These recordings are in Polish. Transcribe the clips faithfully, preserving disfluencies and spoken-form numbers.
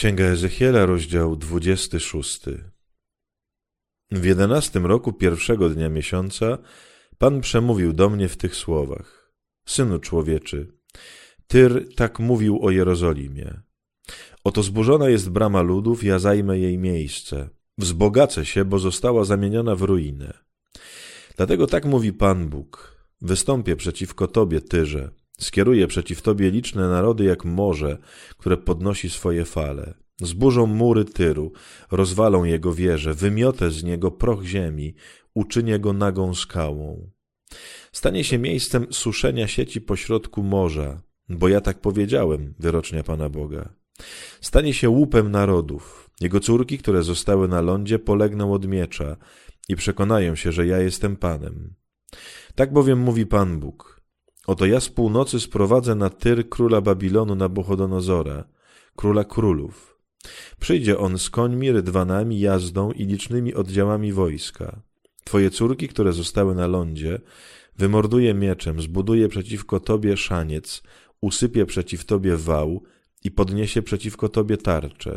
Księga Ezechiela, rozdział dwudziesty szósty. W jedenastym roku pierwszego dnia miesiąca Pan przemówił do mnie w tych słowach. Synu człowieczy, Tyr tak mówił o Jerozolimie. Oto zburzona jest brama ludów, ja zajmę jej miejsce. Wzbogacę się, bo została zamieniona w ruinę. Dlatego tak mówi Pan Bóg. Wystąpię przeciwko Tobie, Tyrze. Skieruję przeciw Tobie liczne narody jak morze, które podnosi swoje fale. Zburzą mury Tyru, rozwalą jego wieże, wymiotę z niego proch ziemi, uczynię go nagą skałą. Stanie się miejscem suszenia sieci pośrodku morza, bo ja tak powiedziałem, wyrocznia Pana Boga. Stanie się łupem narodów. Jego córki, które zostały na lądzie, polegną od miecza i przekonają się, że ja jestem Panem. Tak bowiem mówi Pan Bóg. Oto ja z północy sprowadzę na Tyr króla Babilonu Nabuchodonozora, króla królów. Przyjdzie on z końmi, rydwanami, jazdą i licznymi oddziałami wojska. Twoje córki, które zostały na lądzie, wymorduje mieczem, zbuduje przeciwko Tobie szaniec, usypie przeciw Tobie wał i podniesie przeciwko Tobie tarczę.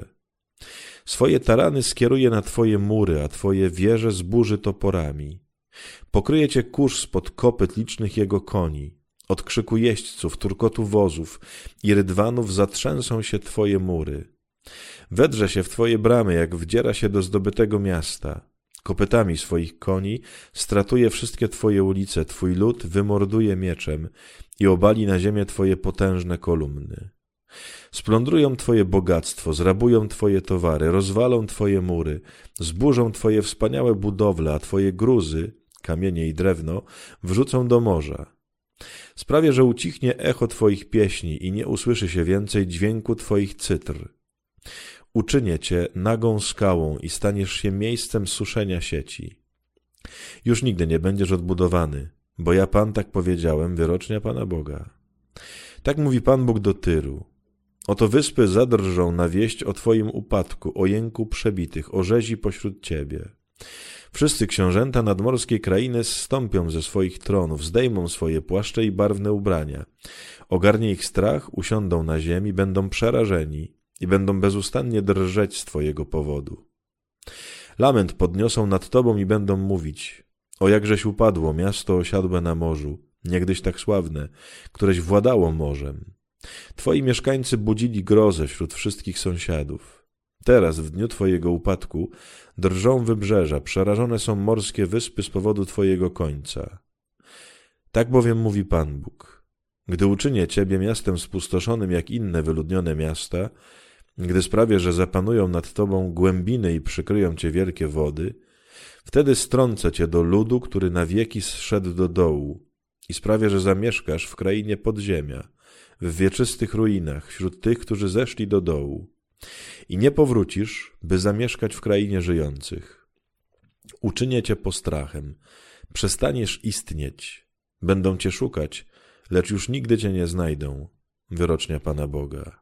Swoje tarany skieruje na Twoje mury, a Twoje wieże zburzy toporami. Pokryje Cię kurz spod kopyt licznych jego koni. Od krzyku jeźdźców, turkotu wozów i rydwanów zatrzęsą się Twoje mury. Wedrze się w Twoje bramy, jak wdziera się do zdobytego miasta. Kopytami swoich koni stratuje wszystkie Twoje ulice, Twój lud wymorduje mieczem i obali na ziemię Twoje potężne kolumny. Splądrują Twoje bogactwo, zrabują Twoje towary, rozwalą Twoje mury, zburzą Twoje wspaniałe budowle, a Twoje gruzy, kamienie i drewno, wrzucą do morza. Sprawię, że ucichnie echo Twoich pieśni i nie usłyszy się więcej dźwięku Twoich cytr. Uczynię Cię nagą skałą i staniesz się miejscem suszenia sieci. Już nigdy nie będziesz odbudowany, bo ja Pan tak powiedziałem, wyrocznia Pana Boga. Tak mówi Pan Bóg do Tyru. Oto wyspy zadrżą na wieść o Twoim upadku, o jęku przebitych, o rzezi pośród Ciebie. Wszyscy książęta nadmorskiej krainy zstąpią ze swoich tronów, zdejmą swoje płaszcze i barwne ubrania. Ogarnie ich strach, usiądą na ziemi, będą przerażeni i będą bezustannie drżeć z Twojego powodu. Lament podniosą nad Tobą i będą mówić: o jakżeś upadło miasto osiadłe na morzu, niegdyś tak sławne, któreś władało morzem. Twoi mieszkańcy budzili grozę wśród wszystkich sąsiadów. Teraz, w dniu Twojego upadku, drżą wybrzeża, przerażone są morskie wyspy z powodu Twojego końca. Tak bowiem mówi Pan Bóg. Gdy uczynię Ciebie miastem spustoszonym jak inne wyludnione miasta, gdy sprawię, że zapanują nad Tobą głębiny i przykryją Cię wielkie wody, wtedy strącę Cię do ludu, który na wieki zszedł do dołu i sprawię, że zamieszkasz w krainie podziemia, w wieczystych ruinach, wśród tych, którzy zeszli do dołu. I nie powrócisz, by zamieszkać w krainie żyjących. Uczynię Cię postrachem, przestaniesz istnieć, będą Cię szukać, lecz już nigdy Cię nie znajdą, wyrocznia Pana Boga.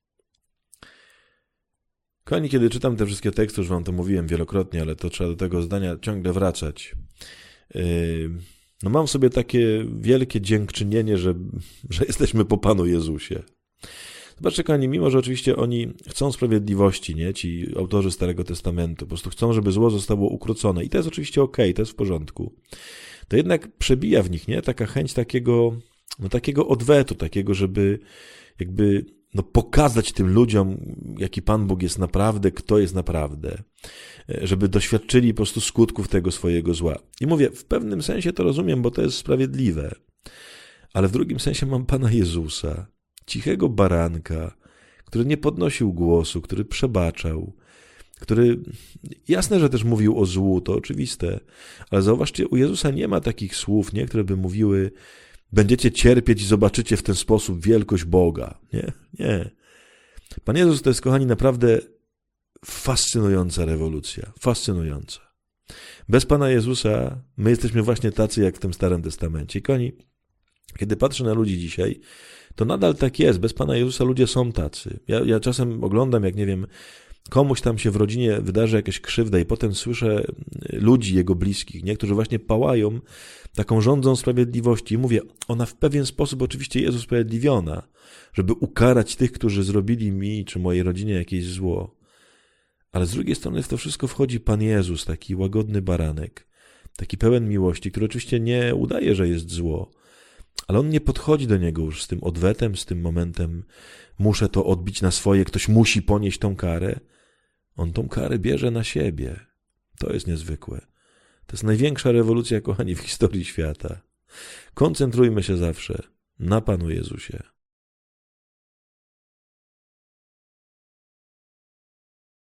Kochani, kiedy czytam te wszystkie teksty, już Wam to mówiłem wielokrotnie, ale to trzeba do tego zdania ciągle wracać. Yy, no mam sobie takie wielkie dziękczynienie, że, że jesteśmy po Panu Jezusie. Zobaczcie, kochani, mimo że oczywiście oni chcą sprawiedliwości, nie, ci autorzy Starego Testamentu, po prostu chcą, żeby zło zostało ukrócone i to jest oczywiście okej, to jest w porządku, to jednak przebija w nich, nie, taka chęć takiego, no takiego odwetu, takiego, żeby jakby no pokazać tym ludziom, jaki Pan Bóg jest naprawdę, kto jest naprawdę, żeby doświadczyli po prostu skutków tego swojego zła. I mówię, w pewnym sensie to rozumiem, bo to jest sprawiedliwe, ale w drugim sensie mam Pana Jezusa, cichego baranka, który nie podnosił głosu, który przebaczał, który, jasne, że też mówił o złu, to oczywiste, ale zauważcie, u Jezusa nie ma takich słów, nie, które by mówiły: będziecie cierpieć i zobaczycie w ten sposób wielkość Boga. Nie, nie. Pan Jezus to jest, kochani, naprawdę fascynująca rewolucja, fascynująca. Bez Pana Jezusa my jesteśmy właśnie tacy, jak w tym Starym Testamencie. I kochani, kiedy patrzę na ludzi dzisiaj, to nadal tak jest. Bez Pana Jezusa ludzie są tacy. Ja, ja czasem oglądam, jak nie wiem, komuś tam się w rodzinie wydarzy jakaś krzywda i potem słyszę ludzi jego bliskich, niektórzy właśnie pałają taką rządzą sprawiedliwości i mówię, ona w pewien sposób oczywiście jest usprawiedliwiona, żeby ukarać tych, którzy zrobili mi czy mojej rodzinie jakieś zło. Ale z drugiej strony w to wszystko wchodzi Pan Jezus, taki łagodny baranek, taki pełen miłości, który oczywiście nie udaje, że jest zło, ale on nie podchodzi do niego już z tym odwetem, z tym momentem muszę to odbić na swoje, ktoś musi ponieść tą karę. On tą karę bierze na siebie. To jest niezwykłe. To jest największa rewolucja, kochani, w historii świata. Koncentrujmy się zawsze na Panu Jezusie.